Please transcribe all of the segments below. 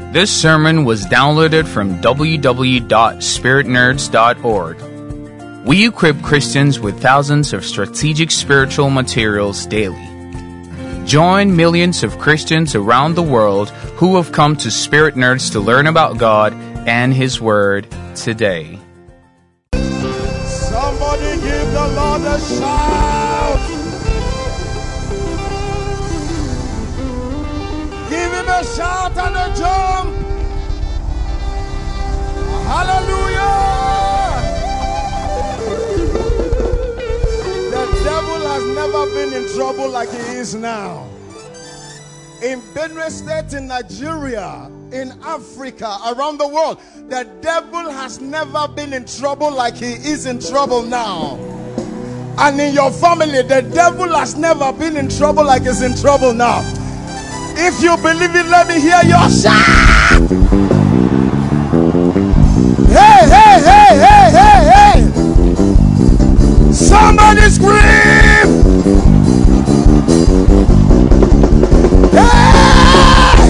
This sermon was downloaded from www.spiritnerds.org. We equip Christians with thousands of strategic spiritual materials daily. Join millions of Christians around the world who have come to Spirit Nerds to learn about God and His Word today. Somebody give the Lord a shout. Give Him a shout and a jump. Hallelujah. The devil has never been in trouble like he is now. In Benue State, in Nigeria, in Africa, around the world, the devil has never been in trouble like he is in trouble now. And in your family, the devil has never been in trouble like he's in trouble now. If you believe it, let me hear your shout. Hey, hey, hey, hey, hey, hey. Somebody scream. Hey!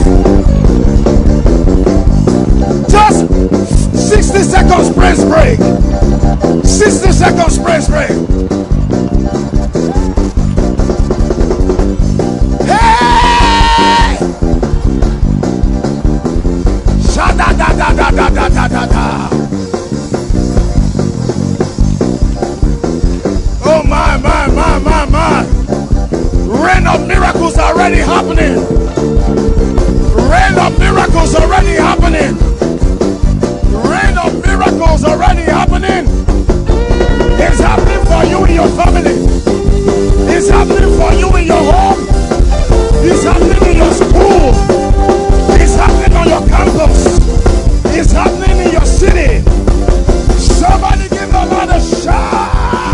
Just 60 seconds praise break. 60 seconds praise break. Hey! Shada da da da da da da da da. Oh my, my, my, my, my. Rain of miracles already happening. Rain of miracles already happening. Rain of miracles already happening. It's happening for you in your family. It's happening for you in your home. It's happening in your school. It's happening on your campus. It's happening in your city. Somebody give the Lord a shout.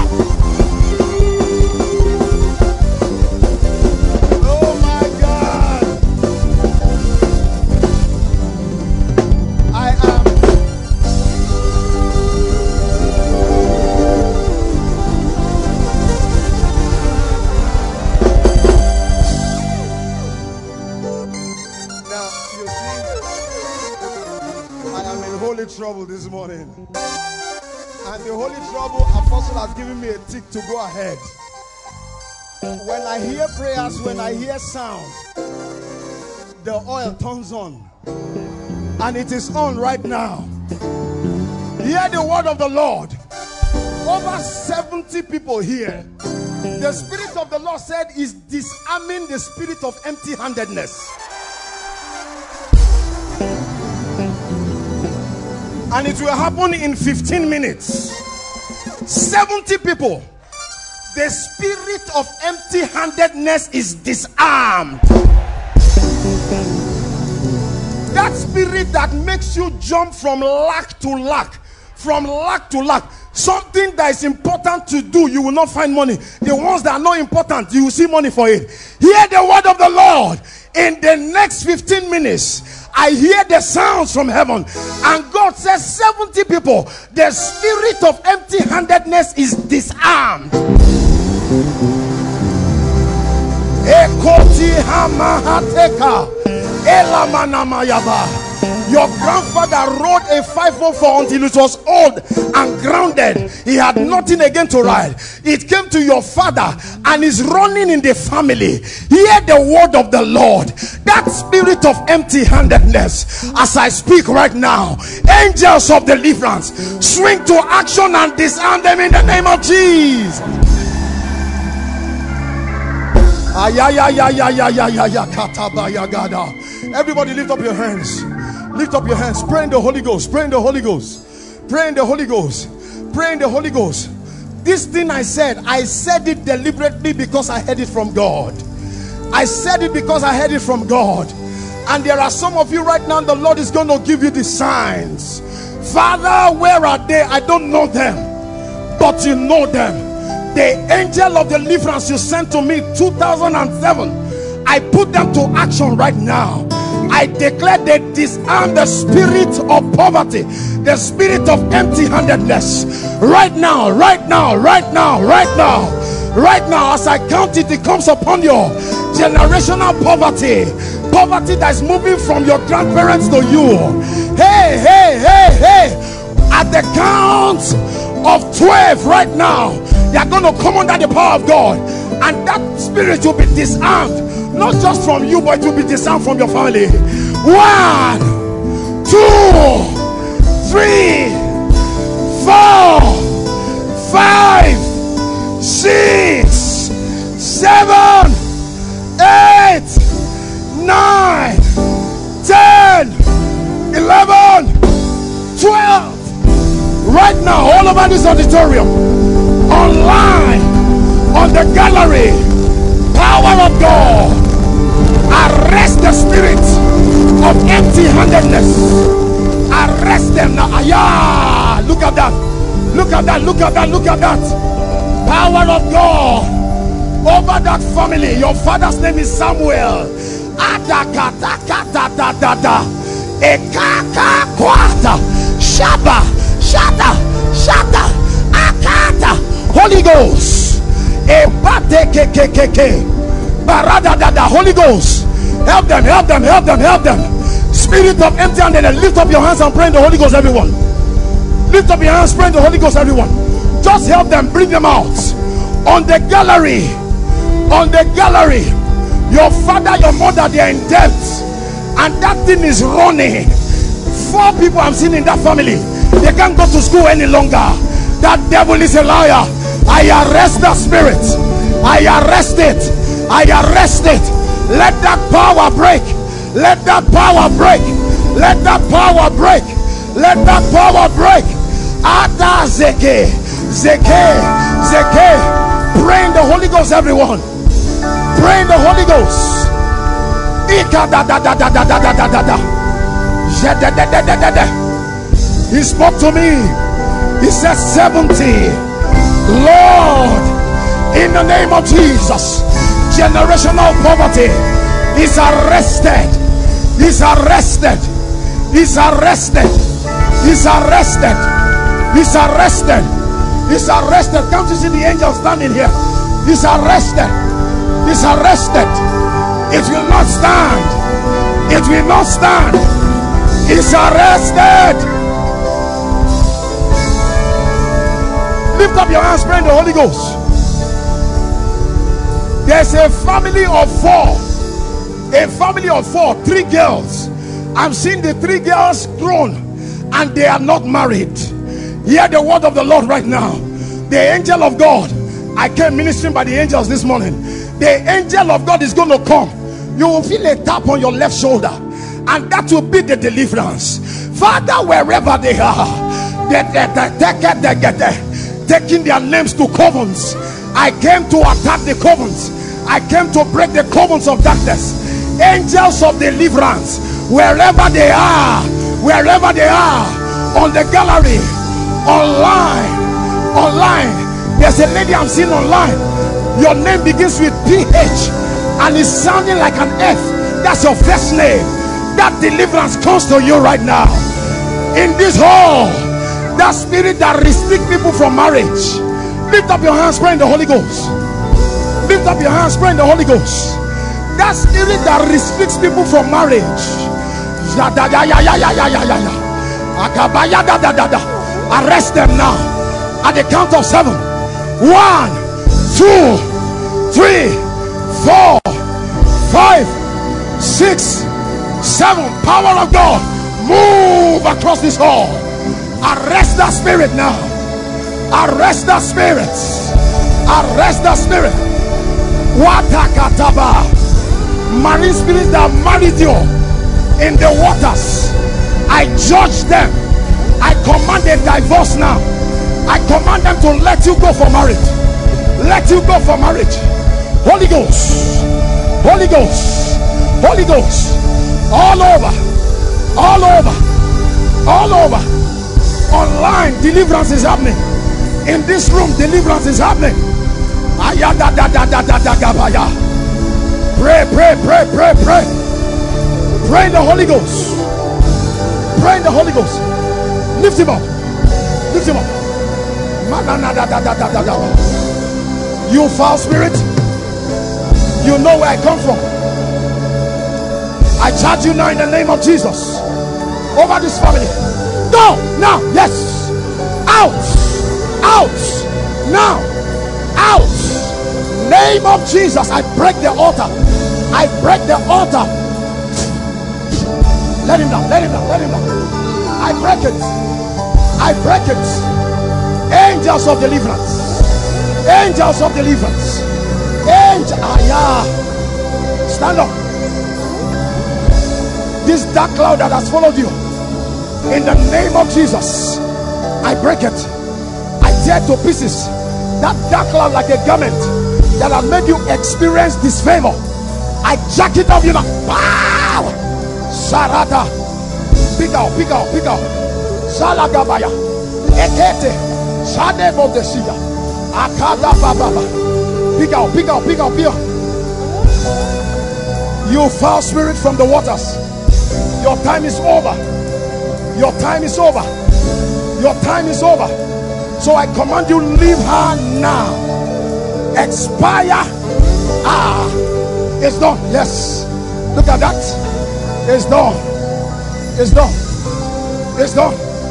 Trouble this morning, and the holy trouble apostle has given me a tick to go ahead. When I hear prayers, when I hear sound, the oil turns on, and it is on right now. Hear the word of the Lord. Over 70 people here. The Spirit of the Lord said is disarming the spirit of empty-handedness. And it will happen in 15 minutes. 70 people. The spirit of empty-handedness is disarmed. That spirit that makes you jump from lack to lack. From lack to lack. Something that is important to do, you will not find money. The ones that are not important, you will see money for it. Hear the word of the Lord. In the next 15 minutes, I hear the sounds from heaven, and God says 70 people, the spirit of empty-handedness is disarmed. Your grandfather rode a 504 until it was old and grounded. He had nothing again to ride. It came to your father and is running in the family. Hear the word of the Lord. That spirit of empty-handedness, as I speak right now, angels of deliverance, swing to action and disarm them in the name of Jesus. Everybody lift up your hands. Lift up your hands. Pray in the Holy Ghost. Pray in the Holy Ghost. Pray in the Holy Ghost. Pray in the Holy Ghost. This thing I said it deliberately because I heard it from God. I said it because I heard it from God. And there are some of you right now, the Lord is going to give you the signs. Father, where are they? I don't know them, but you know them. The angel of deliverance you sent to me 2007, I put them to action right now. I declare they disarm the spirit of poverty, the spirit of empty-handedness. Right now, right now, right now, right now. Right now, as I count it, it comes upon your generational poverty that is moving from your grandparents to you. Hey, hey, hey, hey, at the count of 12 right now, you are going to come under the power of God, and that spirit will be disarmed, not just from you, but it will be disarmed from your family. 1, 2, 3, 4, 5, 6, 7, 8, 9, 10, 11, 12. Right now, all over this auditorium, online, on the gallery, power of God, arrest the spirit of empty-handedness. Arrest them now. Ayah, look at that. Look at that. Look at that. Look at that. Power of God over that family. Your father's name is Samuel. Shaba, Shata, Shata, Akata, Holy Ghost, Holy Ghost, help them, help them, help them, help them. Spirit of empty-handedness, lift up your hands and pray in the Holy Ghost, everyone. Lift up your hands, pray in the Holy Ghost, everyone. Just help them, bring them out. On the gallery, your father, your mother, they are in debt, and that thing is running. 4 people I'm seeing in that family, they can't go to school any longer. That devil is a liar. I arrest that spirit. I arrest it. I arrest it. Let that power break. Let that power break. Let that power break. Let that power break. Ada zeke, zeke, zeke. Pray in the Holy Ghost, everyone. Pray in the Holy Ghost. Ika da da da da da da da da da. He spoke to me. He said 70. Lord, in the name of Jesus, generational poverty is arrested. He's arrested. He's arrested. He's arrested. He's arrested. He's arrested. Can't you see the angel standing here? He's arrested. He's arrested. It will not stand. It will not stand. He's arrested. Lift up your hands, pray in the Holy Ghost. There's a family of 4. A family of 4, 3 girls. I'm seeing the 3 girls grown and they are not married. Hear the word of the Lord right now. The angel of God, I came ministering by the angels this morning. The angel of God is going to come. You will feel a tap on your left shoulder, and that will be the deliverance. Father, wherever they are, taking their names to covens. I came to attack the covens. I came to break the covens of darkness. Angels of deliverance, wherever they are, on the gallery, online. There's a lady I'm seeing online. Your name begins with PH and it's sounding like an F. That's your first name. That deliverance comes to you right now. In this hall, that spirit that restricts people from marriage, lift up your hands, pray in the Holy Ghost. Lift up your hands, pray in the Holy Ghost. That spirit that restricts people from marriage, arrest them now. At the count of 7. 1, 2, 3, 4, 5, 6, 7. Power of God, move across this hall. Arrest that spirit now. Arrest that spirit. Arrest that spirit. Watakataba. Marine spirits that married you in the waters, I judge them. I command a divorce now. I command them to let you go for marriage. Let you go for marriage. Holy Ghost, Holy Ghost, Holy Ghost. All over, all over, all over. Online, deliverance is happening. In this room, deliverance is happening. Pray, pray, pray, pray, pray. Pray in the Holy Ghost. Pray in the Holy Ghost. Lift him up. Lift him up. You foul spirit, you know where I come from. I charge you now in the name of Jesus over this family. Go now. Yes. Out. Out. Now. Out. Name of Jesus. I break the altar. I break the altar. Let him down. Let him down. Let him down. I break it. I break it. Angels of deliverance. Angels of deliverance. Angel. Stand up. This dark cloud that has followed you, in the name of Jesus, I break it. I tear to pieces that dark cloud like a garment that has made you experience disfavor. I jack it off you now. Pow! Sarada. Pick out, pick out, pick out. Salagabaya. Ekete. Sadebo Desia. Akada Baba. Pick out, pick out, pick out, pick out. You foul spirit from the waters. Your time is over. Your time is over. Your time is over. So I command you, leave her now. Expire. It's done. Yes. Look at that. It's done. It's done. It's done.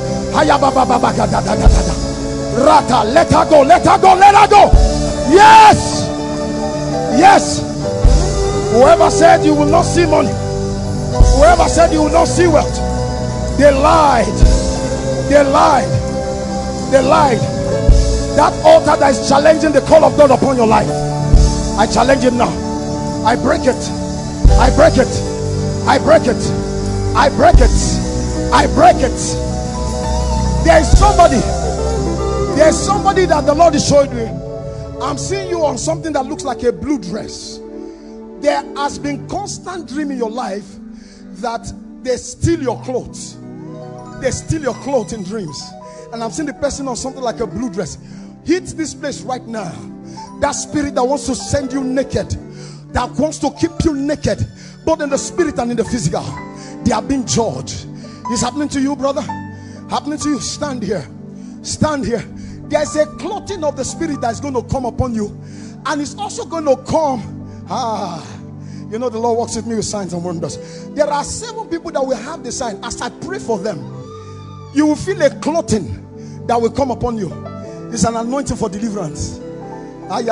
Rata, let her go. Let her go. Let her go. Yes. Yes. Whoever said you will not see money, whoever said you will not see wealth, they lied. They lied. They lied. That altar that is challenging the call of God upon your life, I challenge it now. I break it. I break it. I break it. I break it. I break it. There is somebody. There is somebody that the Lord is showing me. I'm seeing you on something that looks like a blue dress. There has been constant dream in your life that they steal your clothes. They steal your clothes in dreams. And I'm seeing the person on something like a blue dress. Hit this place right now. That spirit that wants to send you naked, that wants to keep you naked, both in the spirit and in the physical, they are being judged. It's happening to you, brother. Happening to you. Stand here. Stand here. There's a clothing of the spirit that is going to come upon you, and it's also going to come. You know, the Lord works with me with signs and wonders. There are 7 people that will have the sign. As I pray for them, you will feel a clothing that will come upon you. It's an anointing for deliverance. Let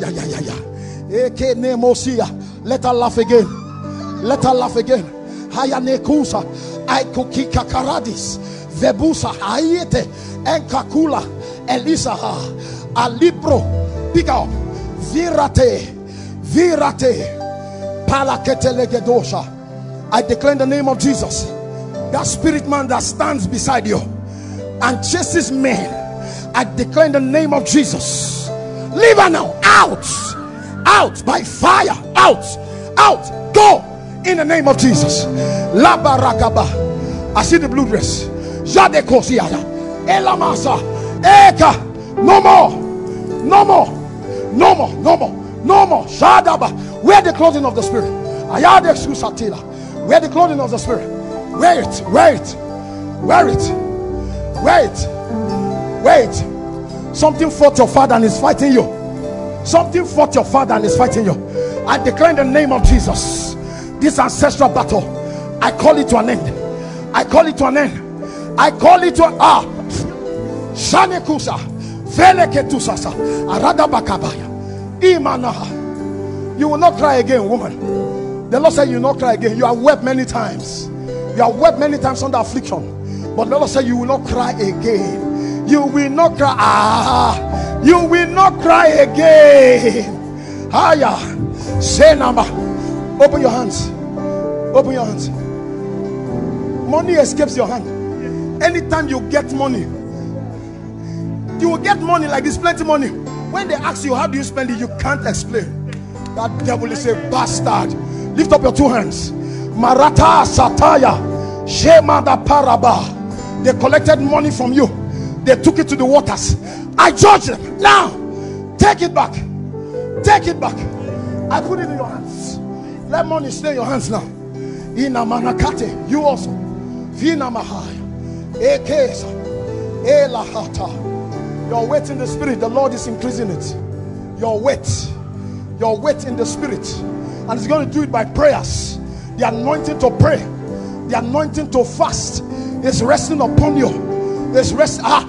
her laugh again. Let her laugh again. Hayanekusa, Aikukika Karadis, Vebusa, Ayete, Enkakula, Elisa, Alibro, Piga, Virate, Virate. I declare in the name of Jesus, that spirit man that stands beside you and chases men, I declare in the name of Jesus, leave her now. Out. Out by fire. Out. Out. Go in the name of Jesus. La barakaba. I see the blue dress. Jade kosiaya. Elamasa. Eka. No more. No more. No more. No more. No more. Shadaba. Wear the clothing of the spirit. Ayade susatila. Wear the clothing of the spirit. Wear it. Wear it. Wear it. Wear it. Wear it. Something fought your father and is fighting you. Something fought your father and is fighting you. I declare in the name of Jesus, this ancestral battle, I call it to an end. I call it to an end. I call it to an Shanekusa Veleketusasa Aradabakabaya Imanaha. You will not cry again, woman. The Lord said you will not cry again. You have wept many times. You have wept many times under affliction. But the Lord said you will not cry again. You will not cry. You will not cry again. Haya. Say number. Open your hands. Open your hands. Money escapes your hand. Anytime you get money, you will get money like this, plenty money. When they ask you how do you spend it, you can't explain. That devil is a bastard. Lift up your 2 hands. Marata Sataya Shema da Paraba. They collected money from you. They took it to the waters. I judge them. Now, take it back. Take it back. I put it in your hands. Let money stay in your hands now. Ina manakate. You also. Vina mahaya. Ekesa. Elahata. You are waiting the spirit. The Lord is increasing it. your weight in the spirit, and he's going to do it by prayers. The anointing to pray, the anointing to fast is resting upon you. It's rest. I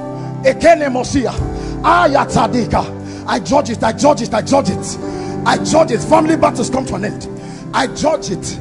judge it. Family battles come to an end. I judge it.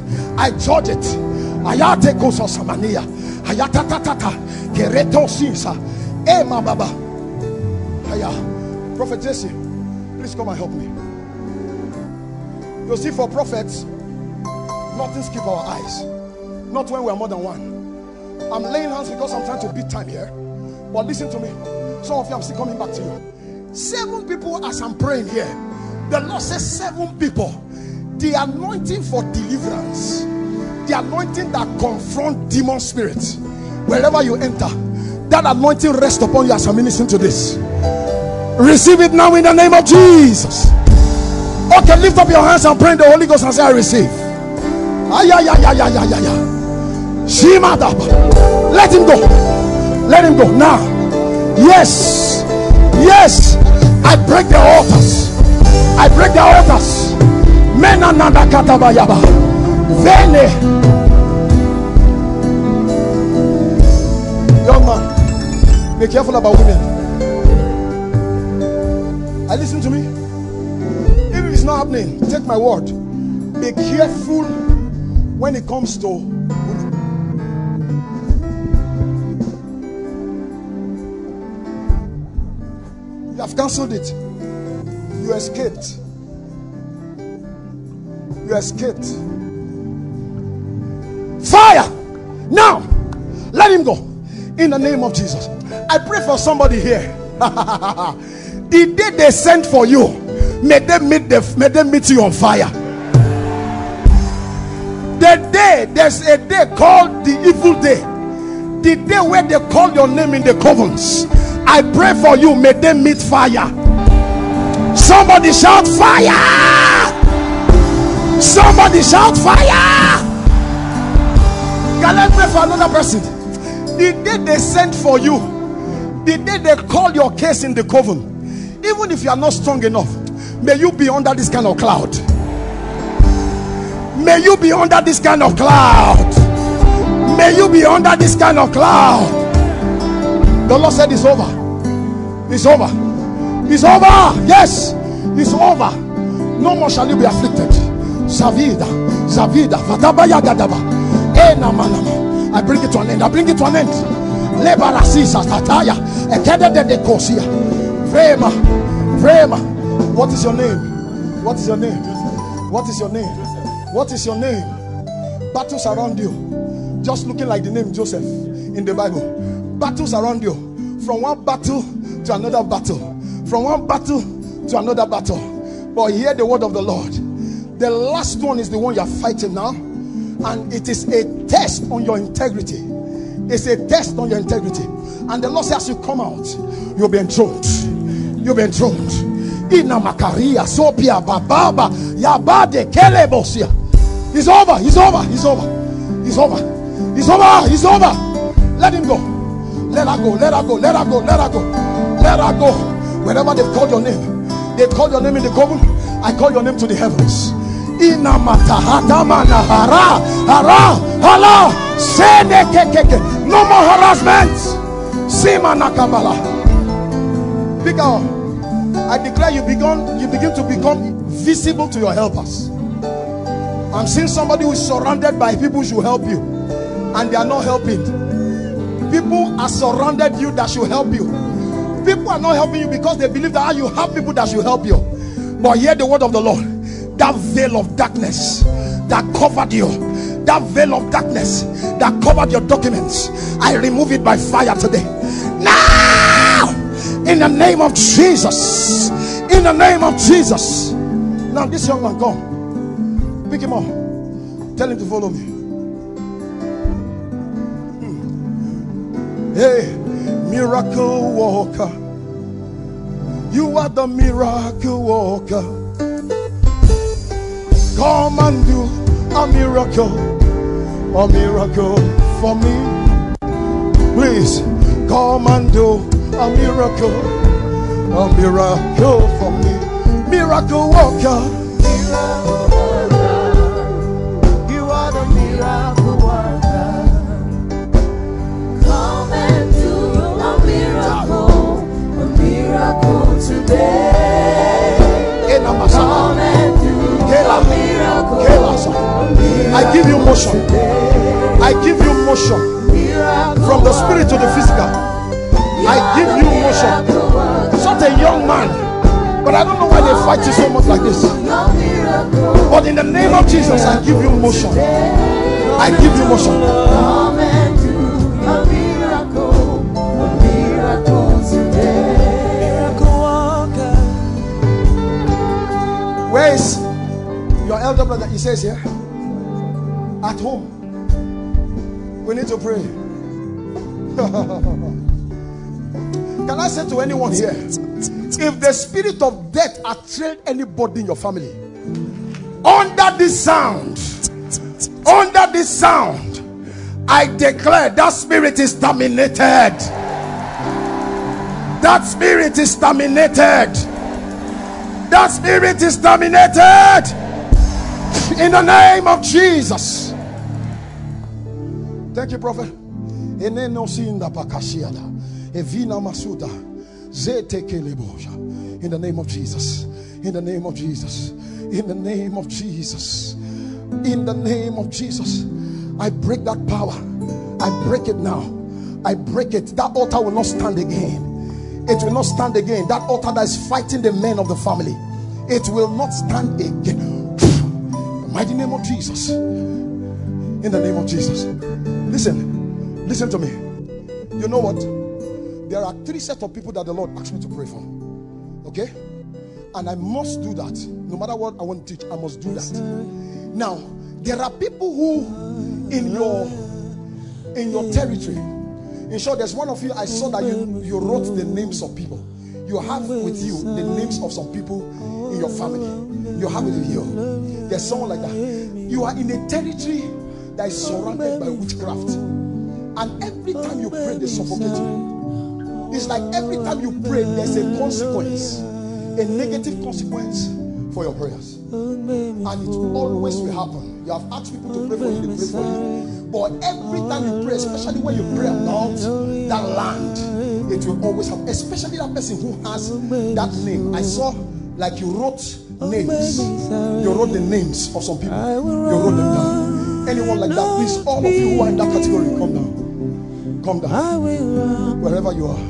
Ayate koso samania. Ayatatatata. Kereto sisa. Ema baba. Aya. Prophet Jesse, please come and help me. You see, for prophets, nothing skip our eyes. Not when we are more than one. I'm laying hands because I'm trying to beat time here. But listen to me. Some of you, I'm still coming back to you. 7 people as I'm praying here. The Lord says 7 people. The anointing for deliverance. The anointing that confront demon spirits. Wherever you enter, that anointing rests upon you as I'm ministering to this. Receive it now in the name of Jesus. Okay, lift up your hands and pray in the Holy Ghost and say, I receive. Let him go. Let him go now. Yes. I break the altars. Menananda katabayaba. Vene. Young man, be careful about women. Listen to me. If it's not happening, take my word. Be careful when it comes to women. You have cancelled it. You escaped. Fire! Now, let him go. In the name of Jesus. I pray for somebody here. The day they sent for you, may they meet you on fire. There's a day called the evil day. The day where they call your name in the covens. I pray for you, may they meet fire. Somebody shout fire! Somebody shout fire! Can I pray for another person? The day they sent for you, the day they call your case in the coven, even if you are not strong enough, may you be under this kind of cloud. May you be under this kind of cloud. May you be under this kind of cloud. The Lord said it's over. It's over. It's over. Yes, it's over. No more shall you be afflicted. Zavida. Vatabaya gadaba. I bring it to an end. Lebarasisa tataya. Ekede de kosia. Vrema. What is your name? Battles around you, just looking like the name Joseph in the Bible. Battles around you, from one battle to another battle, but hear the word of the Lord. The last one is the one you are fighting now, and it is a test on your integrity. And the Lord says, as you come out, you'll be enthroned. Ina makaria sopia bababa yabade kelebosia. It's over. Let him go. Let her go. Wherever they've called your name, they call your name in the coven. I call your name to the heavens. Ina matahatamana hara sene kekeke. No more harassment. Sima nakabala. Pick up. I declare you begin to become visible to your helpers. I'm seeing somebody who is surrounded by people who should help you, and they are not helping. People are surrounded you that should help you. People are not helping you because they believe that you have people that should help you. But hear the word of the Lord. That veil of darkness that covered you, that veil of darkness that covered your documents, I remove it by fire today. Now! In the name of Jesus. Now this young man, come. Pick him up. Tell him to follow me. Hey, miracle worker. You are the miracle worker. Come and do a miracle for me. Please, come and do a miracle for me. miracle worker. You are the miracle worker. Come and do a miracle today. Come and do a miracle. I give you motion. I give you motion from the spirit to the physical. I give you motion. Such a young man, but I don't know why they fight you so much like this. But in the name of Jesus, I give you motion. I give you motion. Come and do a miracle today. Miracle worker. Where is your elder brother? He says here, at home. We need to pray. Can I say to anyone here, if the spirit of death has trailed anybody in your family, under this sound, I declare that spirit is terminated. That spirit is terminated. That spirit is terminated in the name of Jesus. Thank you, prophet. In the name of Jesus. In the name of Jesus. In the name of Jesus. In the name of Jesus. I break that power. I break it now. I break it. That altar will not stand again. It will not stand again. That altar that is fighting the men of the family, it will not stand again. The mighty name of Jesus. In the name of Jesus. Listen to me. You know what? There are 3 sets of people that the Lord asked me to pray for. Okay? And I must do that. No matter what I want to teach, I must do that. Now, there are people who in your territory. In short, there's one of you, I saw that you wrote the names of people. You have with you the names of some people in your family. You have it with you. There's someone like that. You are in a territory that is surrounded by witchcraft. And every time you pray, they suffocate you. It's like every time you pray, there's a consequence, a negative consequence for your prayers. And it always will happen. You have asked people to pray for you, they pray for you. But every time you pray, especially when you pray about that land, it will always happen. Especially that person who has that name. I saw like you wrote names. You wrote the names of some people. You wrote them down. Anyone like that, please, all of you who are in that category, come down. Come down. Wherever you are.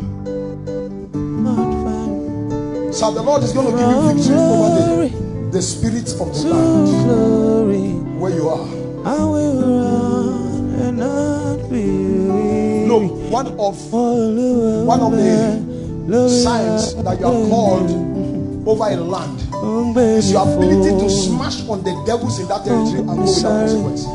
So the Lord is going to give you victory over the spirits of the land. Where you are. I will run and not be weary. Look, one of the signs that you are called over a land is your ability to smash on the devils in that territory and go without consequence.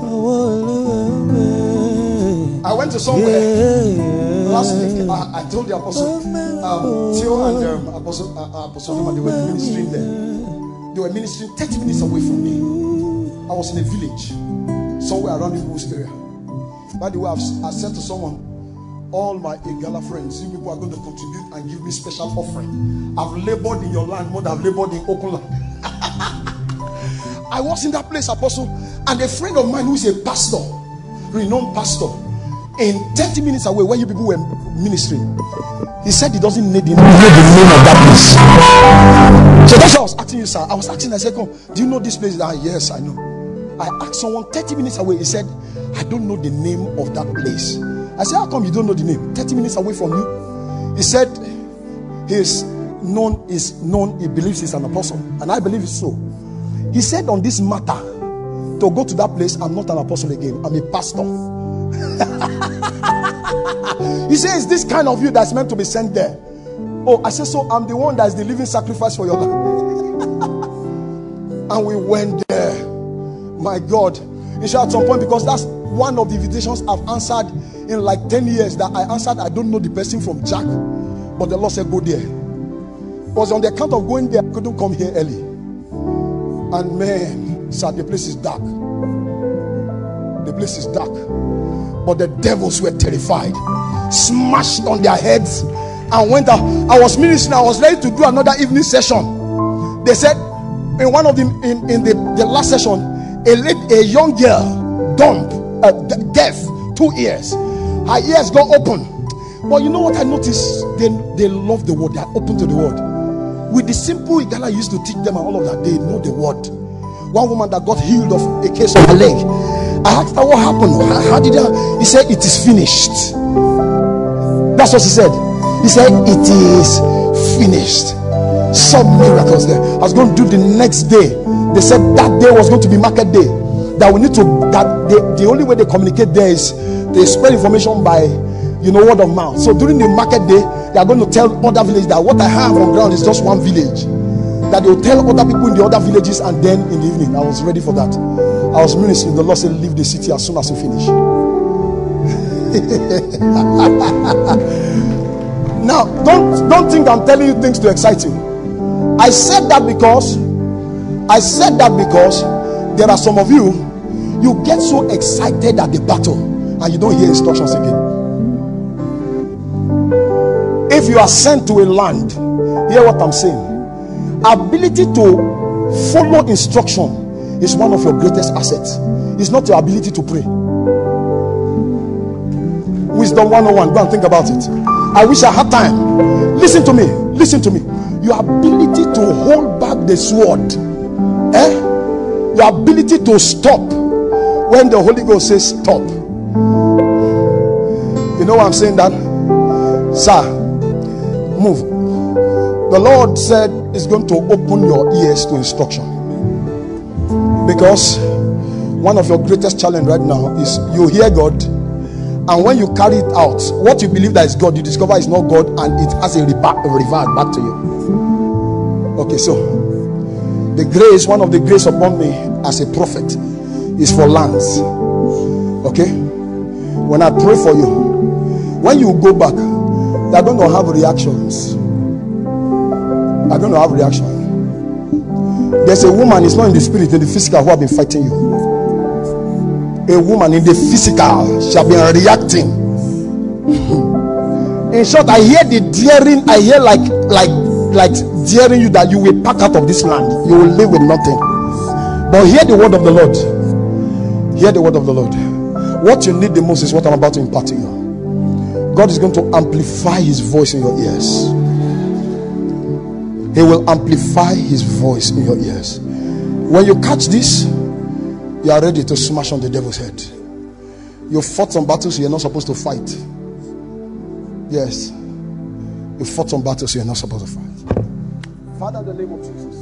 I went to somewhere last week. I told the apostle Theo and Apostle Hima, they were ministering there. They were ministering 30 minutes away from me. I was in a village somewhere around the Bush area. By the way, I said to someone, all my Igala friends, you people are going to contribute and give me special offering. I've labored in your land more than I've labored in Oakland. I was in that place, apostle, and a friend of mine who is a pastor, renowned pastor, in 30 minutes away where you people were ministering, he said he doesn't need the name of that place. So that's what I was asking you, sir. I was asking, I said, come, do you know this place? Yes, I know. I asked someone 30 minutes away. He said, I don't know the name of that place. I said, how come you don't know the name? 30 minutes away from you. He said, he believes he's an apostle. And I believe it's so. He said, on this matter, to go to that place, I'm not an apostle again. I'm a pastor. He says, this kind of you that's meant to be sent there. Oh, I said, so I'm the one that's the living sacrifice for your life. And we went there. My God. In short, at some point, because that's one of the invitations I've answered in like 10 years that I answered, I don't know the person from Jack, but the Lord said, go there. It was on the account of going there, I couldn't come here early. And man, sir, the place is dark. The place is dark. But the devils were terrified, smashed on their heads, and went out. I was ministering, I was ready to do another evening session. They said in one of them in the last session, a young girl, dumb, deaf, 2 ears. Her ears got open. But you know what I noticed? They love the word. They are open to the word. With the simple Igala used to teach them and all of that, they know the word. One woman that got healed of a case of her leg. I asked her what happened. How did her? He said it is finished. That's what he said. He said it is finished. Some miracles there. I was going to do the next day. They said that day was going to be market day. That we need to, that the only way they communicate there is they spread information by, word of mouth. So during the market day, they are going to tell other villages that what I have on ground is just one village. That they will tell other people in the other villages, and then in the evening, I was ready for that. I was ministering. The Lord said, leave the city as soon as you finish. Now, don't think I'm telling you things to excite you. I said that because there are some of you get so excited at the battle and you don't hear instructions again. If you are sent to a land, hear what I'm saying. Ability to follow instruction is one of your greatest assets. It's not your ability to pray. Wisdom 101. Go and think about it. I wish I had time. Listen to me. Your ability to hold back the sword, your ability to stop when the Holy Ghost says stop. You know why I'm saying that? Sir, move. The Lord said He's going to open your ears to instruction, because one of your greatest challenge right now is you hear God, and when you carry it out, what you believe that is God, you discover it's not God, and it has a revert back to you. Okay, so the grace, one of the grace upon me as a prophet is for lands. Okay, when I pray for you, when you go back, they're going to have reactions. They're going to have reaction. There's a woman, it's not in the spirit, in the physical, who have been fighting you. A woman in the physical shall be reacting. In short, I hear the daring. I hear like daring you that you will pack out of this land. You will live with nothing. But hear the word of the Lord. Hear the word of the Lord. What you need the most is what I'm about to impart to you. God is going to amplify His voice in your ears. He will amplify His voice in your ears. When you catch this, you are ready to smash on the devil's head. You fought some battles you're not supposed to fight. Yes. You fought some battles you're not supposed to fight. Father, in the name of Jesus,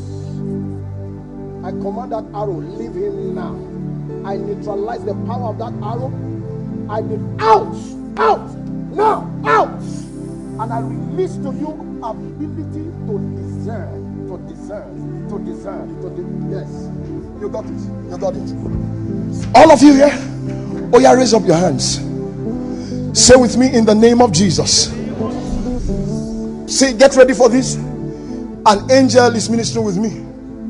I command that arrow, leave him now. I neutralize the power of that arrow. I need out, now, out. And I release to you ability to discern. Yes, you got it. All of you here, oh yeah, raise up your hands. Say with me, in the name of Jesus. Say, get ready for this. An angel is ministering with me.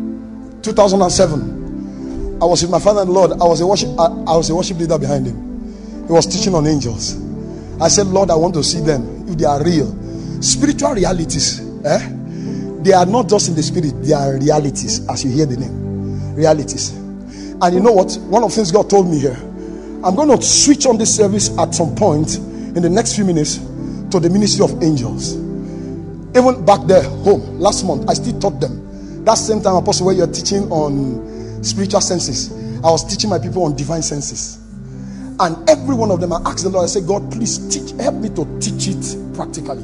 2007, I was with my father and Lord. I was a worship leader behind him. He was teaching on angels. I said, Lord, I want to see them if they are real. Spiritual realities, they are not just in the spirit, they are realities, as you hear the name. Realities. And you know what? One of the things God told me here, I'm going to switch on this service at some point in the next few minutes to the ministry of angels. Even back there, home, last month, I still taught them. That same time, Apostle, where you're teaching on spiritual senses, I was teaching my people on divine senses. And every one of them, I asked the Lord, I said, God, please help me to teach it practically.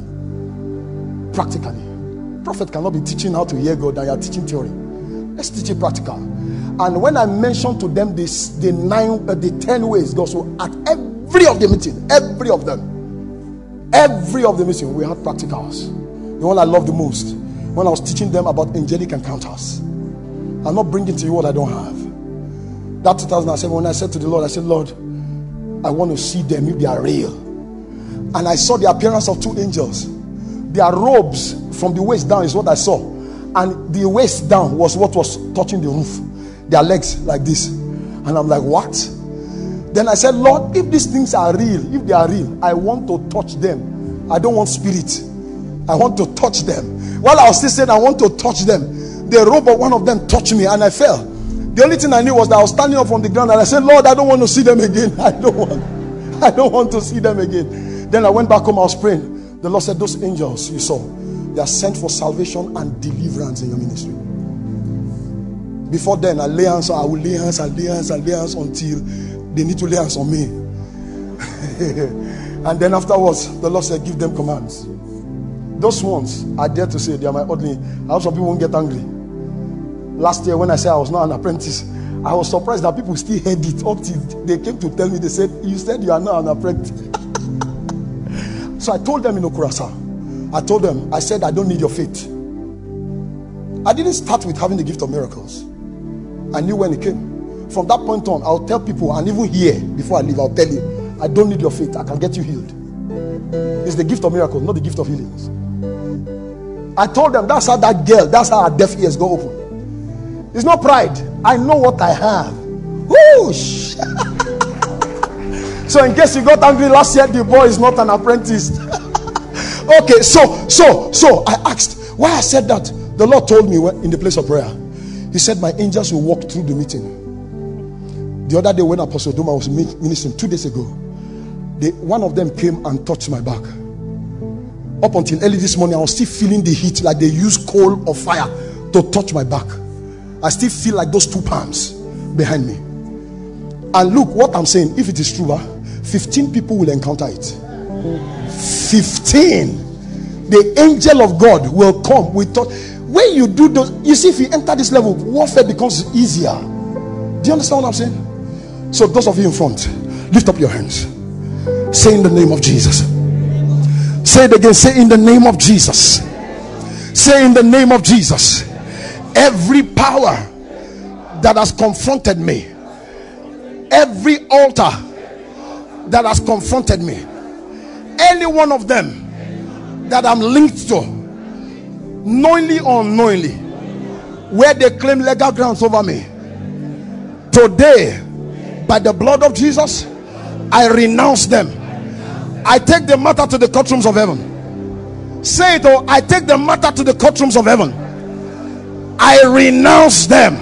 Prophet cannot be teaching how to hear God and you are teaching theory. Let's teach it practical. And when I mentioned to them the 10 ways God, so at every of the meeting, every of the meeting, we had practicals. The one I love the most, when I was teaching them about angelic encounters. I'm not bringing to you what I don't have. That 2007, when I said to the Lord, I said, Lord, I want to see them if they are real. And I saw the appearance of 2 angels. Their robes from the waist down is what I saw, and the waist down was what was touching the roof. Their legs like this, and I'm like, what? Then I said, Lord, if these things are real, if they are real, I want to touch them. I don't want spirit, I want to touch them. While I was still saying I want to touch them, the robe of one of them touched me and I fell. The only thing I knew was that I was standing up from the ground and I said, Lord, I don't want to see them again. I don't want to see them again. Then I went back home, I was praying. The Lord said, those angels you saw, they are sent for salvation and deliverance in your ministry. Before then, I will lay hands until they need to lay hands on me. And then afterwards, the Lord said, give them commands. Those ones, I dare to say, they are my ordinary. I hope some people won't get angry. Last year, when I said I was not an apprentice, I was surprised that people still heard it up till they came to tell me. They said, you said you are not an apprentice. So I told them in Okurasa, I told them, I said, I don't need your faith. I didn't start with having the gift of miracles. I knew when it came. From that point on, I'll tell people, and even here, before I leave, I'll tell you, I don't need your faith. I can get you healed. It's the gift of miracles, not the gift of healings. I told them, that's how that girl, that's how her deaf ears go open. It's not pride. I know what I have. Whoosh! So in case you got angry last year, the boy is not an apprentice. Okay, so I asked why I said that. The Lord told me in the place of prayer. He said my angels will walk through the meeting. The other day when Apostle Doma was ministering 2 days ago, one of them came and touched my back. Up until early this morning, I was still feeling the heat, like they used coal or fire to touch my back. I still feel like those two palms behind me. And look, what I'm saying, if it is true, 15 people will encounter it. 15. The angel of God will come with touch. When you do those, you see, if you enter this level, warfare becomes easier. Do you understand what I'm saying? So those of you in front, lift up your hands. Say in the name of Jesus. Say it again. Say in the name of Jesus. Say in the name of Jesus. Every power that has confronted me, every altar that has confronted me, any one of them that I'm linked to, knowingly or unknowingly, where they claim legal grounds over me, today, by the blood of Jesus, I renounce them. I take the matter to the courtrooms of heaven. Say it, oh, I take the matter to the courtrooms of heaven. I renounce them.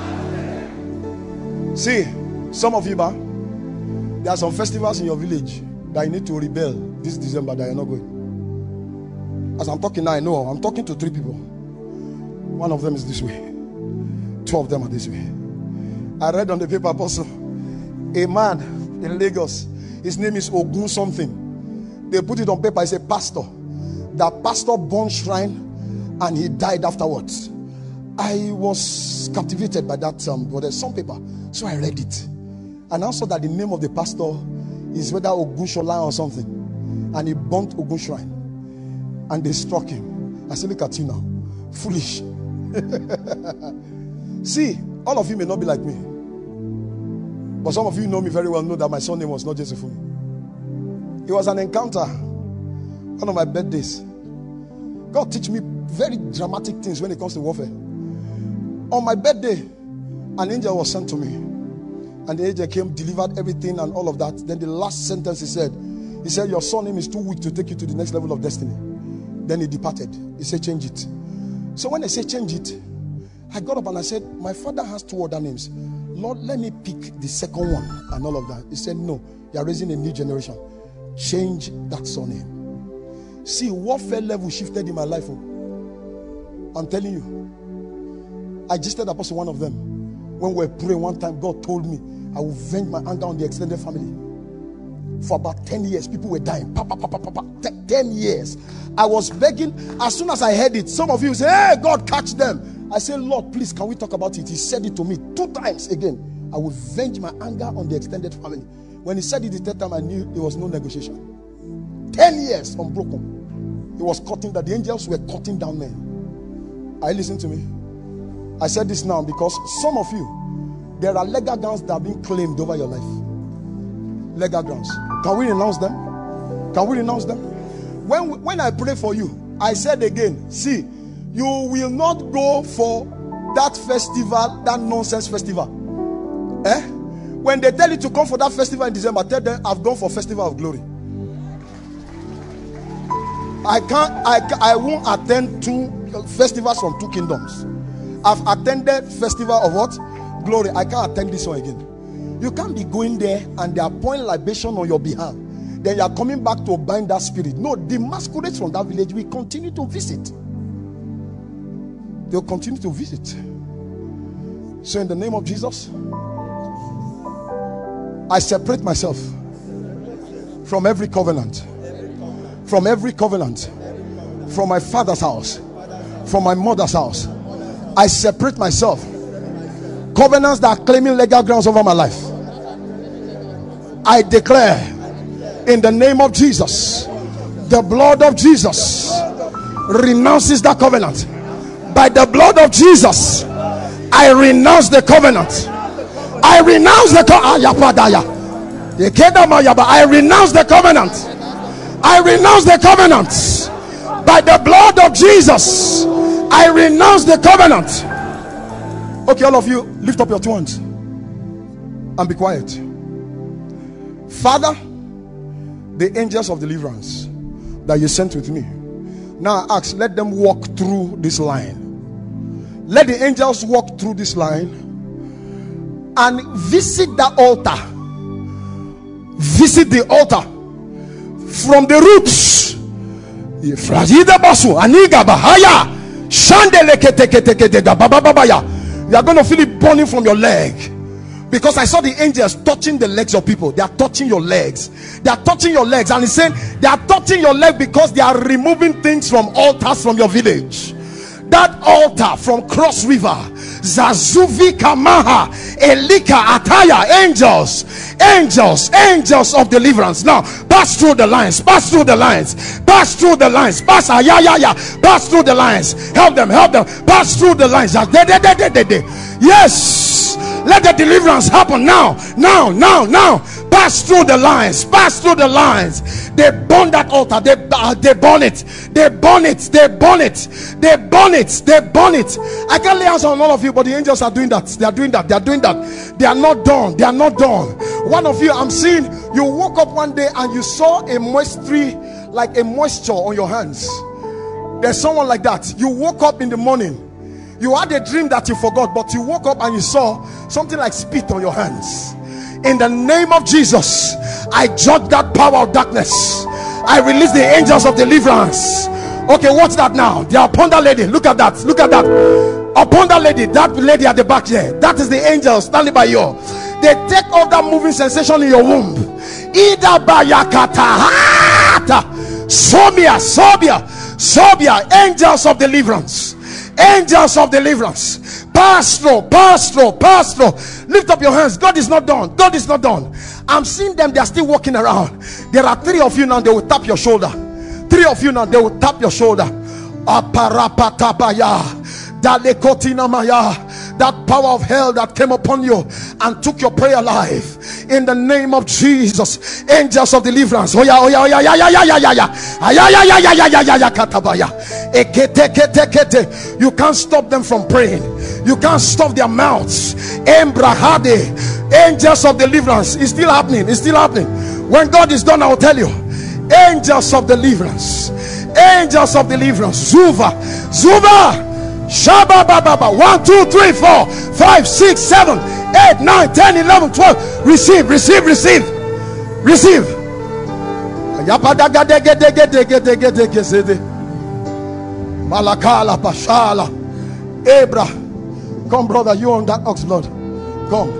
See, some of you, there are some festivals in your village that you need to rebel this December that you're not going. As I'm talking now, I know I'm talking to 3 people. One of them is this way. 2 of them are this way. I read on the paper, Apostle, a man in Lagos, his name is Ogun something. They put it on paper. He's a pastor. That pastor burned shrine and he died afterwards. I was captivated by that but there's some paper. So I read it. And I saw that the name of the pastor is whether Ogun Shola or something. And he burnt Ogun shrine. And they struck him. I said, look at you now. Foolish. See, all of you may not be like me. But some of you know me very well, know that my son name was not Jesufumi. It was an encounter. One of my birthdays. God teach me very dramatic things when it comes to warfare. On my birthday, an angel was sent to me. And the angel came, delivered everything and all of that. Then the last sentence he said, your son name is too weak to take you to the next level of destiny. Then he departed. He said, change it. So when I said change it, I got up and I said, my father has 2 other names. Lord, let me pick the second one and all of that. He said, no, you are raising a new generation. Change that surname. See, warfare level shifted in my life. I'm telling you. I just said Apostle one of them. When we were praying one time, God told me I will venge my anger on the extended family. For about 10 years, people were dying. 10 years. I was begging. As soon as I heard it, some of you say, hey, God, catch them. I said, Lord, please, can we talk about it? He said it to me 2 times again. I will venge my anger on the extended family. When he said it the 3rd time, I knew there was no negotiation. 10 years unbroken. He was cutting that. The angels were cutting down men. Are you listening to me? I said this now because some of you, there are legal grounds that are being claimed over your life. Legal grounds. Can we renounce them? Can we renounce them? When I pray for you, I said again, see, you will not go for that festival, that nonsense festival. When they tell you to come for that festival in December, tell them I've gone for Festival of Glory. I won't attend 2 festivals from 2 kingdoms. I've attended festival of what? Glory. I can't attend this one again. You can't be going there and they are pouring libation on your behalf. Then you are coming back to bind that spirit. No, the masquerades from that village will continue to visit. They'll continue to visit. So in the name of Jesus, I separate myself from every covenant. From every covenant. From my father's house. From my mother's house. I separate myself. Covenants that are claiming legal grounds over my life. I declare in the name of Jesus, the blood of Jesus renounces that covenant. By the blood of Jesus, I renounce the covenant. I renounce the covenant. I renounce the covenant. I renounce the covenant. By the blood of Jesus, I renounce the covenant. Okay, all of you, lift up your two hands and be quiet. Father, the angels of deliverance that you sent with me, now I ask, let them walk through this line. Let the angels walk through this line and visit that altar. Visit the altar from the roots. You are going to feel it burning from your leg. Because I saw the angels touching the legs of people. They are touching your legs. They are touching your legs. And he's saying they are touching your leg because they are removing things from altars from your village. That altar from Cross River, Zazuvi Kamaha, Elika Ataya, angels of deliverance. Now pass through the lines, pass through the lines, pass through the lines, pass through the lines. Help them, pass through the lines. Yes, let the deliverance happen now. Pass through the lines, pass through the lines. They burn that altar, they burn it. I can't lay hands on all of you, but the angels are doing that. They are doing that. They are not done. One of you, I'm seeing you woke up one day and you saw a moisture on your hands. There's someone like that. You woke up in the morning, you had a dream that you forgot, but you woke up and you saw something like spit on your hands. In the name of Jesus, I judge that power of darkness. I release the angels of deliverance. Okay, watch that now. They are upon that lady. Look at that. Upon that lady at the back here. That is the angel standing by you. They take off that moving sensation in your womb. Sobia, angels of deliverance. Angels of deliverance. Pass through. Lift up your hands. God is not done. I'm seeing them. They are still walking around. There are 3 of you now. They will tap your shoulder. 3 of you now. They will tap your shoulder. That power of hell that came upon you and took your prayer life, in the name of Jesus, angels of deliverance. You can't stop them from praying. You can't stop their mouths. Angels of deliverance. It's still happening. When God is done, I will tell you. Angels of deliverance. Zuva. Shabba Baba. 1, 2, 3, 4, 5, 6, 7, 8, 9, 10, 11, 12. Receive. Malakala Pashala. Ebra. Come, brother, you on that ox blood. Come.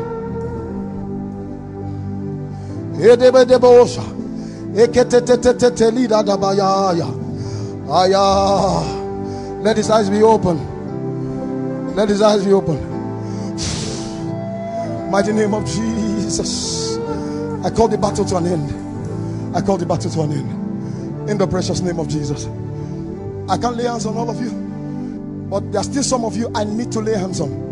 Let his eyes be open. Mighty name of Jesus. I call the battle to an end. In the precious name of Jesus. I can't lay hands on all of you, but there are still some of you I need to lay hands on.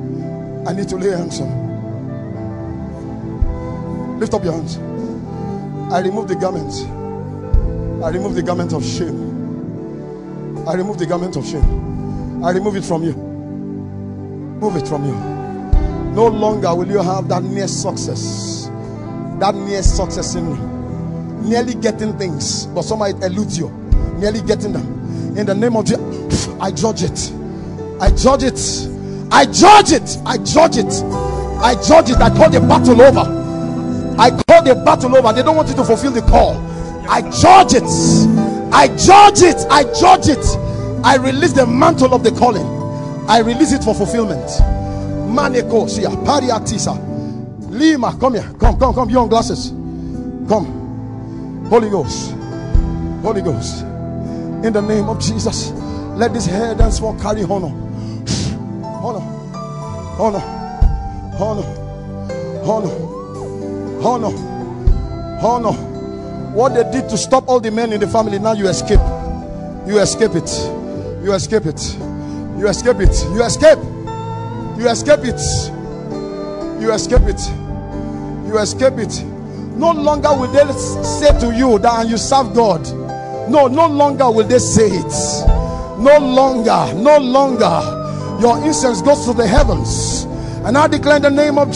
Lift up your hands. I remove the garments. I remove the garment of shame. I remove the garment of shame. I remove it from you. Move it from you. No longer will you have that near success. That near success syndrome. Nearly getting things, but somehow it eludes you. Nearly getting them. In the name of Jesus, I judge it. I judge it. I judge it. I judge it. I call the battle over. I call the battle over. They don't want you to fulfill the call. I judge it. I judge it. I judge it. I release the mantle of the calling. I release it for fulfillment. Maneko sia pariatisa. Lima, come here. Come. You on glasses. Come. Holy Ghost. Holy Ghost. In the name of Jesus. Let this head and sword carry honor. Honor. Honor. Honor. Honor. Honor. Honor. What they did to stop all the men in the family, now you escape. You escape it. You escape it. You escape it. You escape. You escape it. You escape it. You escape it. No longer will they say to you that you serve God. No longer will they say it. No longer. Your incense goes to the heavens. And I declare in the name of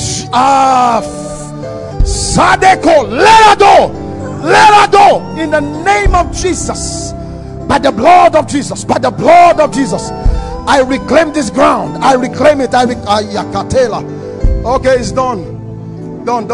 Sadeko, let her go in the name of Jesus. By the blood of Jesus. By the blood of Jesus. I reclaim this ground. I reclaim it. Okay, it's done. Done.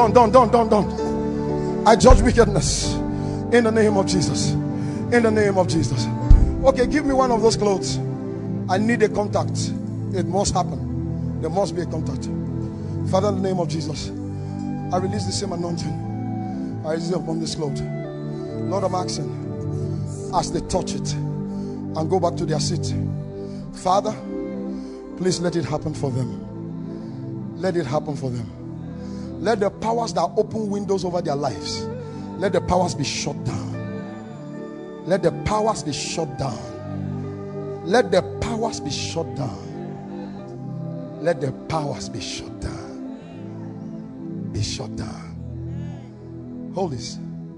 I judge wickedness in the name of Jesus. In the name of Jesus. Okay, give me one of those clothes. I need a contact. It must happen. There must be a contact. Father, in the name of Jesus, I release the same anointing. I release it upon this cloth. Lord, I'm asking, as they touch it and go back to their seat, Father, please let it happen for them. Let it happen for them. Let the powers that open windows over their lives, let the powers be shut down. Let the powers be shut down. Let the powers be shut down. Let the powers be shut down. Be shut down. Hold this.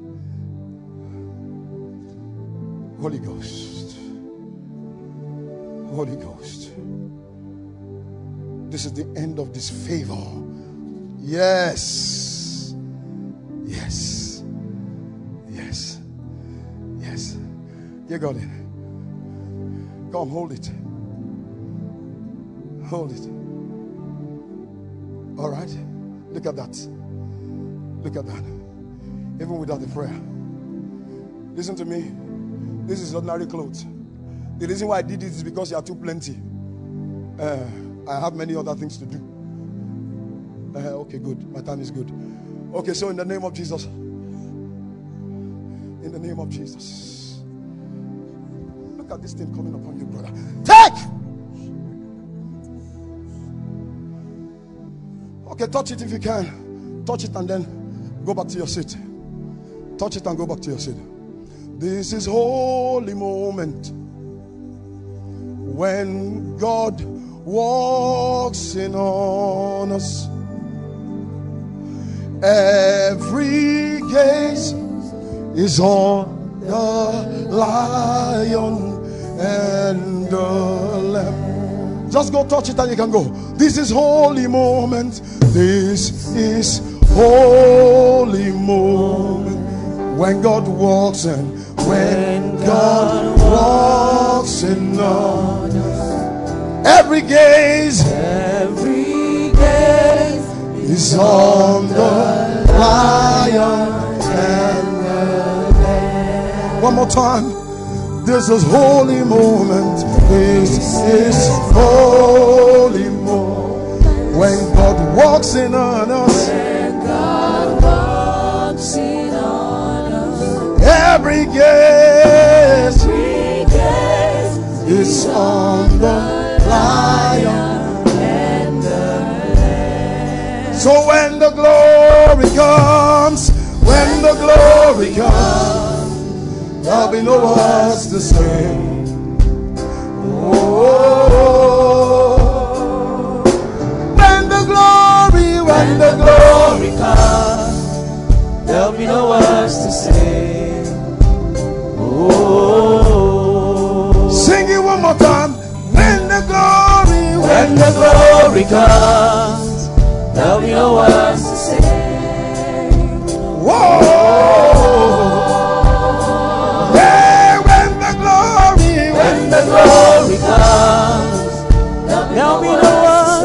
Holy Ghost. Holy Ghost. This is the end of this favor. Yes. Yes. Yes. Yes. You got it. Come, hold it. Hold it. All right. Look at that. Look at that. Even without the prayer. Listen to me. This is ordinary clothes. The reason why I did it is because you are too plenty. I have many other things to do. Okay, good. My time is good. Okay, so in the name of Jesus. In the name of Jesus. Look at this thing coming upon you, brother. Take! Okay, touch it if you can. Touch it and then go back to your seat. Touch it and go back to your seat. This is holy moment when God walks in on us. Every gaze is on the Lion and the Lamb. Just go touch it and you can go. This is holy moment. This is holy moment when God walks in. When God walks in on us. Every gaze is on the Lion and the Lamb. One more time. This is holy moment. This is holy moment when God walks in on us. When God walks in on us. Every gaze is on the Lion and the Lamb. So when the glory comes, when the glory comes, there'll be no words to say. Oh, when the glory comes, there'll be no words to say. Oh, sing it one more time. When the glory comes, there'll be no words to say. Whoa. When the glory comes, there'll be no words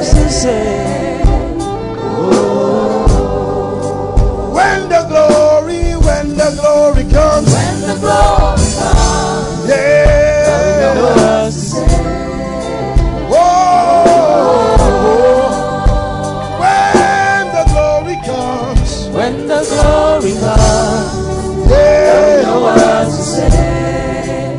glory God. Yeah. Don't know what to say.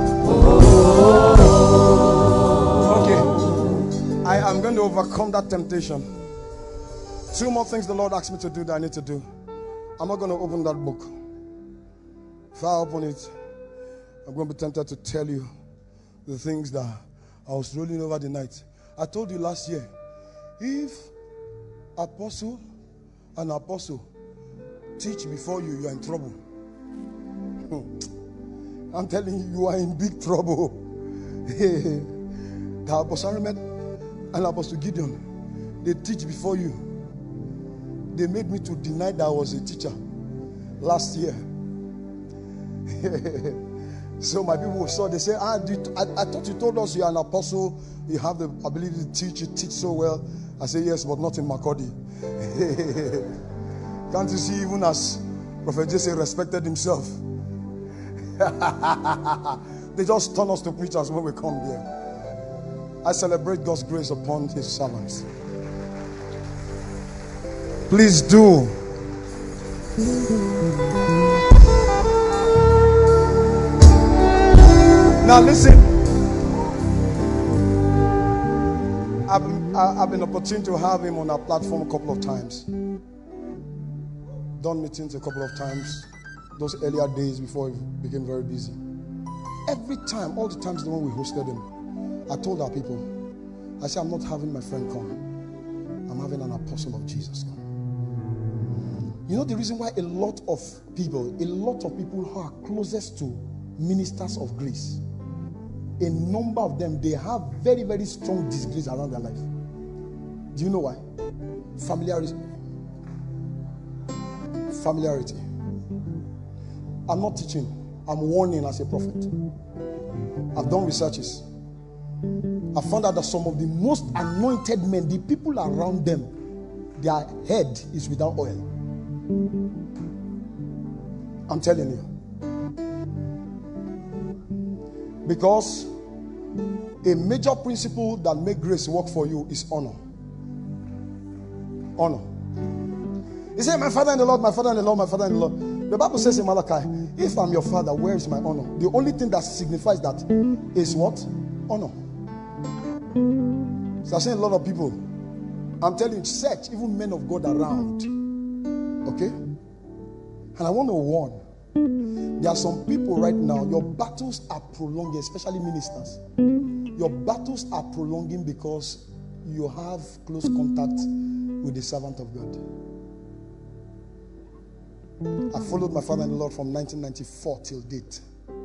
Okay. I am going to overcome that temptation. 2 more things the Lord asked me to do that I need to do. I'm not going to open that book. If I open it, I'm going to be tempted to tell you the things that I was rolling over the night. I told you last year, if apostle and apostle teach before you, you are in trouble. I'm telling you, you are in big trouble. The Apostle Ahmed and Apostle Gideon, they teach before you. They made me to deny that I was a teacher last year. So my people saw, they say, I thought you told us you are an apostle, you have the ability to teach, you teach so well. I say, yes, but not in Makodi. Can't you see, even as Prophet Jesse respected himself, they just turn us to preachers when we come here. I celebrate God's grace upon his servants. Please do. Now listen. I've been opportune to have him on our platform a couple of times. Done meetings a couple of times. Those earlier days before he became very busy. Every time, all the times when we hosted him, I told our people, I said, I'm not having my friend come. I'm having an apostle of Jesus come. You know the reason why a lot of people who are closest to ministers of grace, a number of them, they have very, very strong disgrace around their life. Do you know why? Familiarity. Familiarity. I'm not teaching. I'm warning as a prophet. I've done researches. I found out that some of the most anointed men, the people around them, their head is without oil. I'm telling you. Because a major principle that makes grace work for you is honor. Honor. He said, my father in the Lord, my father in the Lord, my father in the Lord. The Bible says in Malachi, if I'm your father, where is my honor? The only thing that signifies that is what? Honor. So I'm saying a lot of people, I'm telling you, search even men of God around. Okay? And I want to warn. There are some people right now, your battles are prolonging, especially ministers. Your battles are prolonging because you have close contact with the servant of God. I followed my father in the Lord from 1994 till date.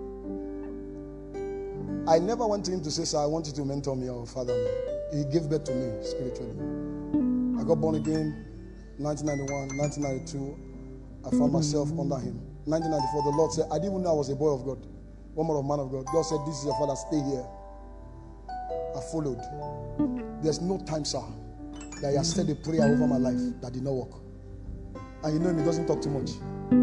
I never went to him to say, sir, I want you to mentor me or father me. He gave birth to me spiritually. I got born again 1991, 1992. I found myself under him. 1994, the Lord said, I didn't even know I was a boy of God, woman of man of God. God said, this is your father, stay here. I followed. There's no time, sir, that he has said a prayer over my life that did not work. And you know him, he doesn't talk too much.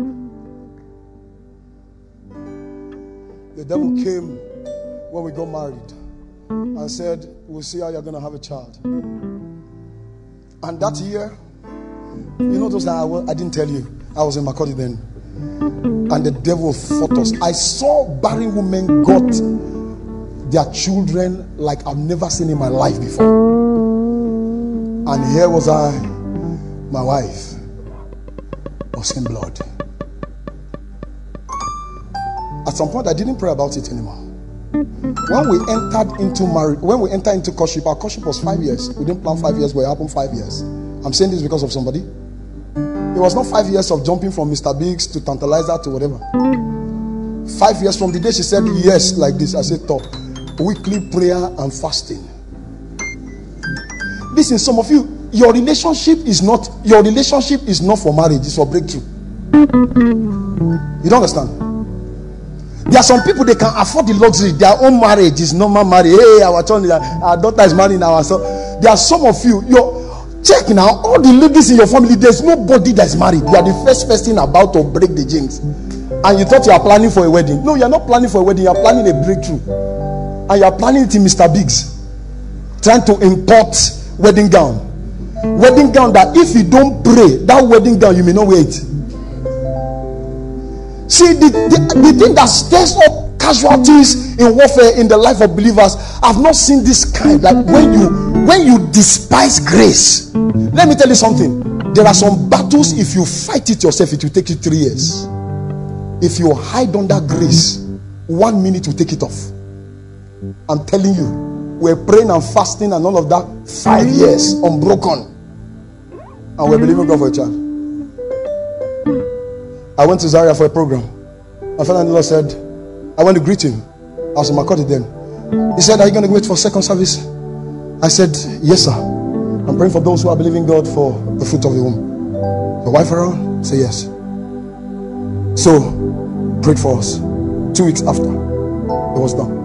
The devil came when we got married and said, we'll see how you're going to have a child. And that year, you know those that I didn't tell you, I was in Makodi then. And the devil fought us. I saw barren women got their children like I've never seen in my life before. And here was I, my wife was in blood. At some point I didn't pray about it anymore. When we entered into marriage, when we entered into courtship, our courtship was 5 years. We didn't plan 5 years, but it happened 5 years. I'm saying this because of somebody. It was not 5 years of jumping from Mr. Biggs to Tantalizer to whatever. 5 years from the day she said yes like this, I said, top. Weekly prayer and fasting. Listen, some of you, your relationship is not for marriage, it's for breakthrough. You don't understand? There are some people, they can afford the luxury. Their own marriage is normal marriage. Hey, our daughter is marrying our son. There are some of you, check now, all the ladies in your family, there's nobody that's married. You are the first person about to break the jinx. And you thought you are planning for a wedding. No, you are not planning for a wedding, you are planning a breakthrough. And you are planning it in Mr. Biggs. Trying to import wedding gown. Wedding gown that if you don't pray, that wedding gown, you may not wear it. See, the thing that stirs up casualties in warfare in the life of believers, I've not seen this kind. Like when you despise grace. Let me tell you something. There are some battles, if you fight it yourself, it will take you 3 years. If you hide under grace, 1 minute will take it off. I'm telling you, we're praying and fasting and all of that 5 years unbroken, and we're believing God for a child. I went to Zaria for a program. My father-in-law said, I went to greet him. I was in Makoti then. He said, are you going to wait for second service? I said, yes, sir. I'm praying for those who are believing God for the fruit of the womb. Your wife around? Say yes. So, prayed for us. 2 weeks after, it was done.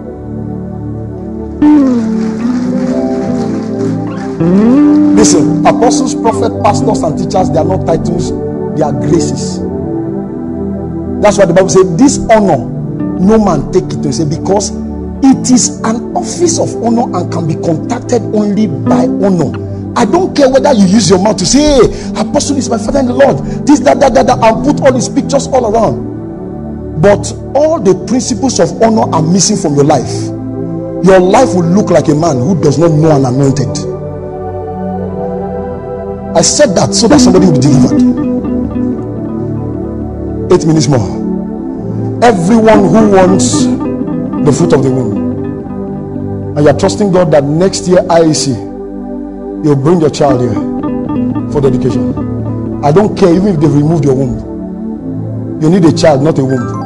Listen, apostles, prophets, pastors, and teachers, they are not titles, they are graces. That's why the Bible says, this honor, no man take it to say, because it is an office of honor and can be contacted only by honor. I don't care whether you use your mouth to say, hey, apostle is my father in the Lord, this, that, and put all these pictures all around. But all the principles of honor are missing from your life. Your life will look like a man who does not know an anointed. I said that so that somebody will be delivered. 8 minutes more. Everyone who wants the fruit of the womb, and you are trusting God that next year IEC, you'll bring your child here for dedication. I don't care even if they've removed your womb. You need a child, not a womb.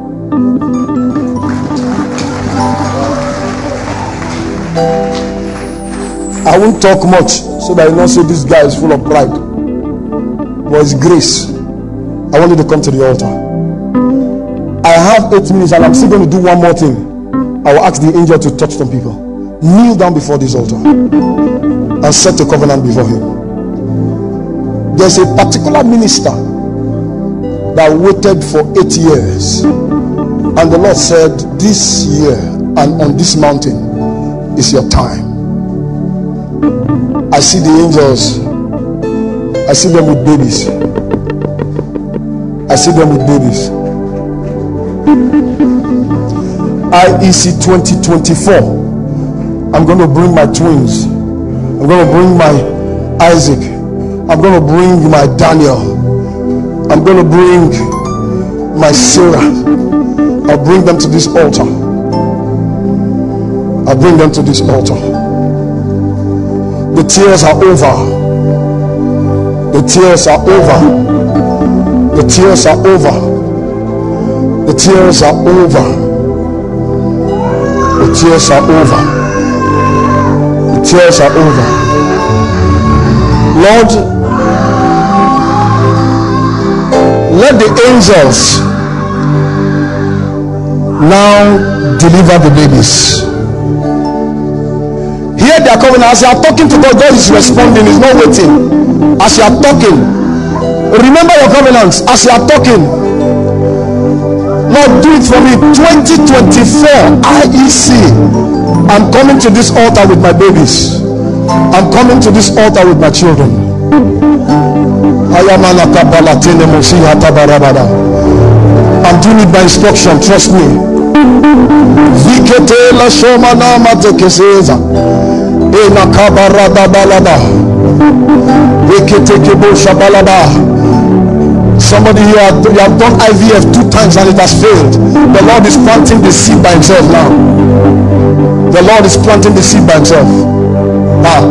I won't talk much so that you don't say this guy is full of pride. But it's grace. I want you to come to the altar. I have 8 minutes and I'm still going to do one more thing. I will ask the angel to touch some people. Kneel down before this altar and set a covenant before him. There's a particular minister that waited for 8 years, and the Lord said, this year and on this mountain is your time. I see the angels. I see them with babies. I see them with babies. IEC 2024. I'm going to bring my twins. I'm going to bring my Isaac. I'm going to bring my Daniel. I'm going to bring my Sarah. I'll bring them to this altar. I'll bring them to this altar. The tears are over. The tears are over. The tears are over. The tears are over. The tears are over. The tears are over. Lord, let the angels now deliver the babies. Here they are coming. As you are talking to God, God is responding. He's not waiting. As you are talking, remember your covenants. As you are talking, Lord, do it for me. 2024 IEC. I'm coming to this altar with my babies. I'm coming to this altar with my children. I'm doing it by instruction. Trust me. Somebody here, you have done IVF 2 times and it has failed. The Lord is planting the seed by himself now. The Lord is planting the seed by himself. Now,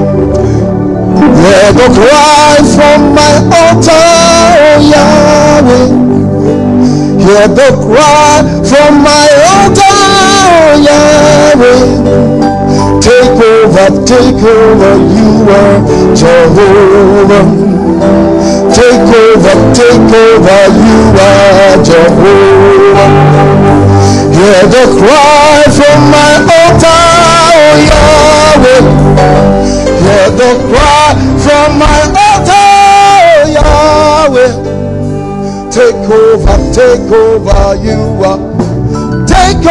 hear the cry from my altar, oh Yahweh. Hear the cry from my altar, oh Yahweh. Take over, you are Jehovah. Take over, you are Jehovah. Hear the cry from my altar, oh Yahweh. Hear the cry from my altar, oh Yahweh. Take over, you are. Take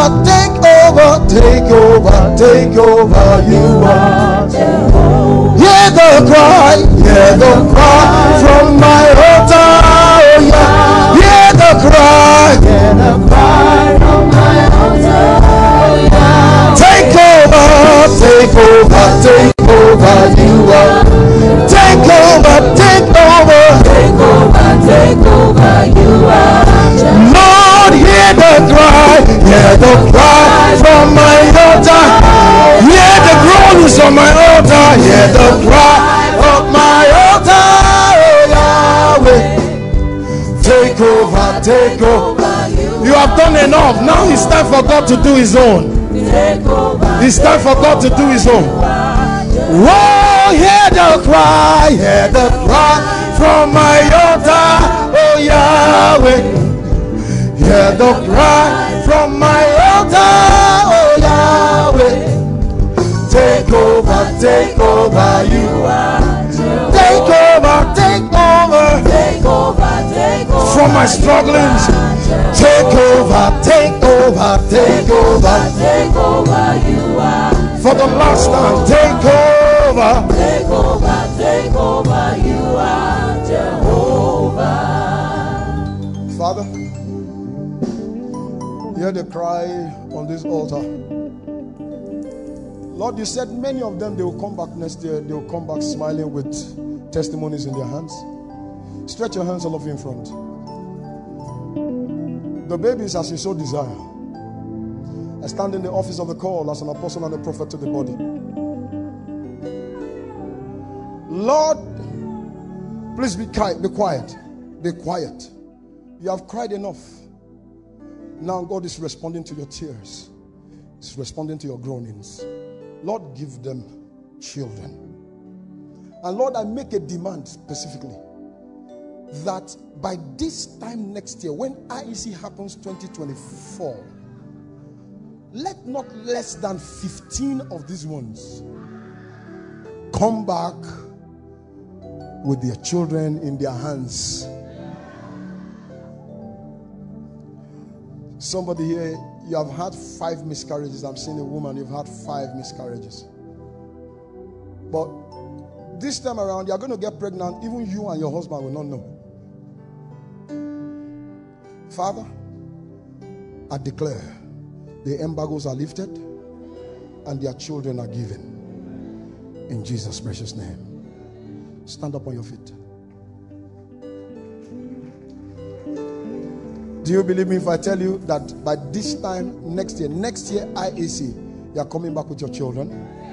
over, you are Jehovah. Hear the cry from my altar, oh yeah. Hear the cry who's on my altar, hear the cry of my altar, oh Yahweh. Take over, take over. You have done enough. Now it's time for God to do his own. It's time for God to do his own. Whoa, hear the cry from my altar, oh Yahweh. Hear the cry from my altar, oh Yahweh. Take over, you are. Take over, from my strugglings. Take over, you are. For the last time, take over, you are Jehovah. Father, hear the cry on this altar. Lord, you said many of them, they will come back next year. They will come back smiling with testimonies in their hands. Stretch your hands all of you in front. The babies as you so desire. I stand in the office of the call as an apostle and a prophet to the body. Lord, please be quiet. Be quiet. You have cried enough. Now God is responding to your tears. He's responding to your groanings. Lord, give them children. And Lord, I make a demand specifically that by this time next year, when IEC happens 2024, let not less than 15 of these ones come back with their children in their hands. Somebody here, you have had 5 miscarriages. I'm seeing a woman, you've had 5 miscarriages. But this time around, you're going to get pregnant. Even you and your husband will not know. Father, I declare the embargoes are lifted and their children are given. In Jesus' precious name. Stand up on your feet. Do you believe me if I tell you that by this time next year IAC, you are coming back with your children?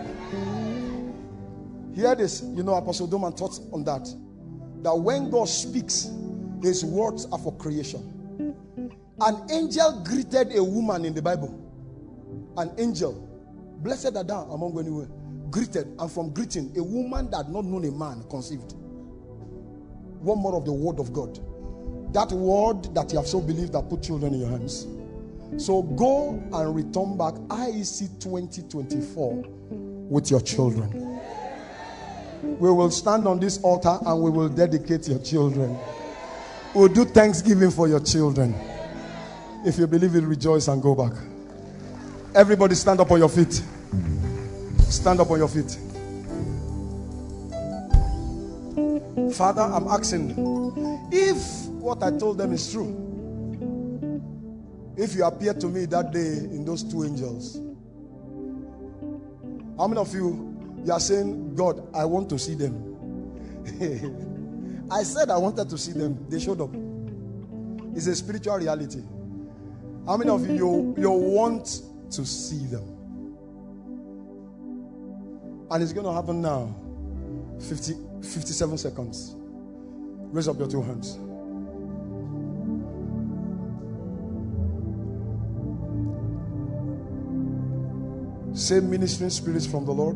Hear this. You know, Apostle Doman taught on that. That when God speaks, his words are for creation. An angel greeted a woman in the Bible. An angel, blessed are thou among women, greeted, and from greeting, a woman that had not known a man conceived. One more of the word of God. That word that you have so believed that put children in your hands. So go and return back IEC 2024 with your children. We will stand on this altar and we will dedicate your children. We'll do thanksgiving for your children. If you believe it, rejoice and go back. Everybody stand up on your feet. Stand up on your feet. Father, I'm asking, if what I told them is true, if you appeared to me that day in those 2 angels, how many of you are saying, God, I want to see them? I said I wanted to see them. They showed up. It's a spiritual reality. How many of you want to see them? And it's going to happen now. 57 seconds. Raise up your 2 hands. Say, ministering spirits from the Lord,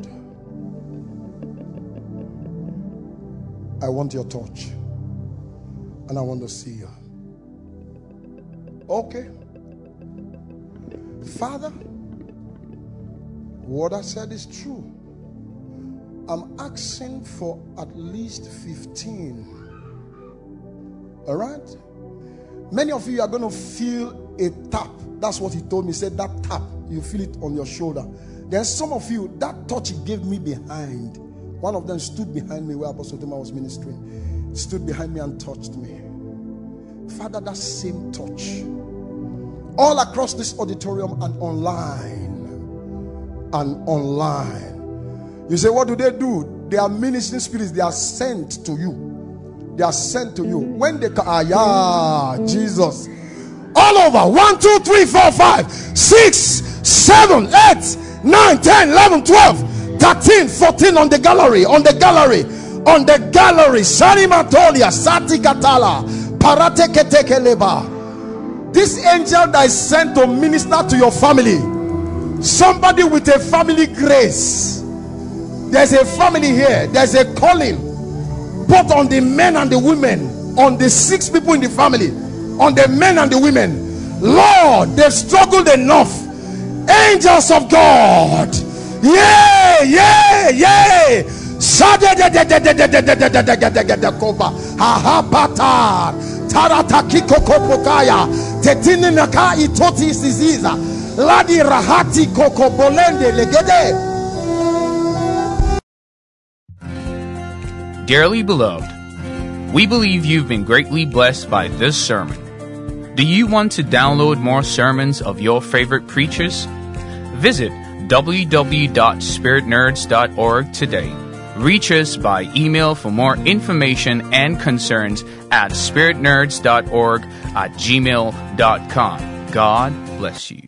I want your touch. And I want to see you. Okay. Father, what I said is true. I'm asking for at least 15. All right? Many of you are going to feel a tap. That's what he told me. He said that tap, you feel it on your shoulder. Then some of you, that touch he gave me behind. One of them stood behind me where Apostle Thomas was ministering. Stood behind me and touched me. Father, that same touch. All across this auditorium and online. You say, what do? They are ministering spirits. They are sent to you. They are sent to you. When they come, Jesus. All over. 1, 2, 3, 4, 5, 6, 7, 8, 9, 10, 11, 12, 13, 14 on the gallery. Sharimatolia, Sati Katala, Parate Ketekeleba. This angel that is sent to minister to your family, somebody with a family grace. There's a family here, there's a calling, both on the men and the women, on the 6 people in the family, on the men and the women. Lord, they've struggled enough. Angels of God, yay, yay, yay. Taratakiko kopokaya tetini naka itoti siziza ladi rahati koko bolende legede. Dearly beloved, we believe you've been greatly blessed by this sermon. Do you want to download more sermons of your favorite preachers? Visit www.spiritnerds.org today. Reach us by email for more information and concerns at spiritnerds.org@gmail.com. God bless you.